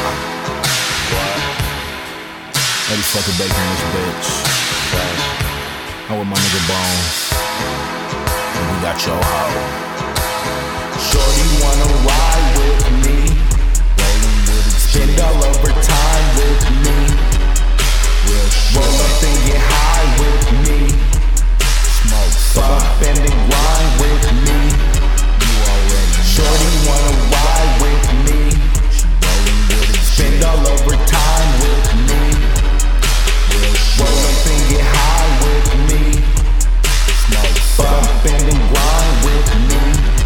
Eddie fucking bacon in this bitch. I'm with my nigga Bones, and we got your hoe. Shorty wanna ride with me, spend all over time with me, roll up and get high with me, bump and then grind with me. Shorty wanna ride with me, spend all over time with me, roll up and get high with me, bump and then grind with me.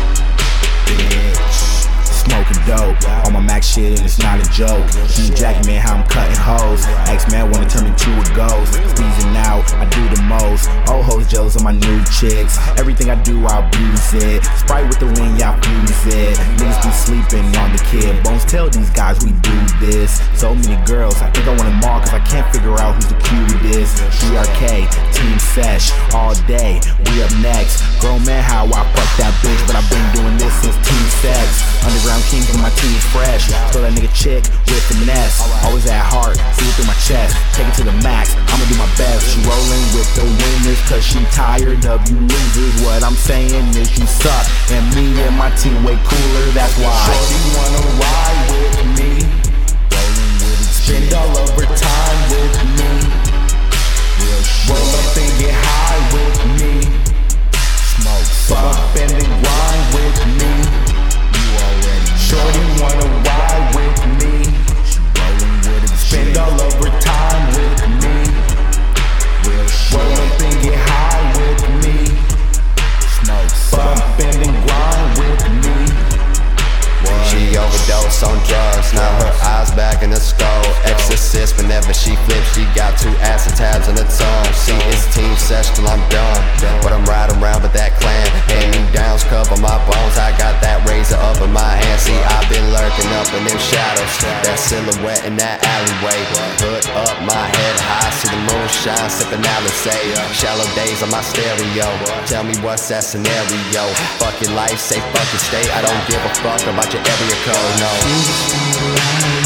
Smoking dope, on my Mac shit and it's not a joke. G Jack, man, how I'm cutting hoes. X-Man wanna turn me to a ghost. Squeezing out, I do the most. Old hoes jealous of my new chicks. Everything I do, I abuse it. Sprite with the lean, y'all fuse it. Niggas be sleeping on the kid. Bones tell these guys we do this. So many girls, I think I want them all, cause I can't figure out who's the cutest. BRK, Team Sesh, all day, we up next. Grown man, how I fuck that bitch, but I've been doing this since Team Sex. Underground king, cause my team's fresh. Throw that nigga chick with finesse. Always at heart, see it through my chest. Take it to the max, I'ma do my best. She rolling with the winners, cause she tired of you losers. What I'm saying is you suck, and me and my team way cooler, that's why. Shorty wanna ride with me, spend all over time with me, roll up and get high with me, bump and then grind with me. Shorty wanna ride with me, spend all over time with me, roll up and get high with me, bump and then grind with me. She overdosed on drugs, now her eyes back in the skull. Exorcist, whenever she flips, she got two acid tabs on her tongue. See, it's Team Sesh till I'm done, but I'm riding around with that clan. Hand-me-downs cover my bones, I got that razor up in my hand. See, I've been lurking up in them shadows, that silhouette in that alleyway. Hood up, my head high, see the moon shine, sipping Alizé. Shallow days on my stereo, tell me what's that scenario. Fuck your life, say fuck your state, I don't give a fuck about your area code, no.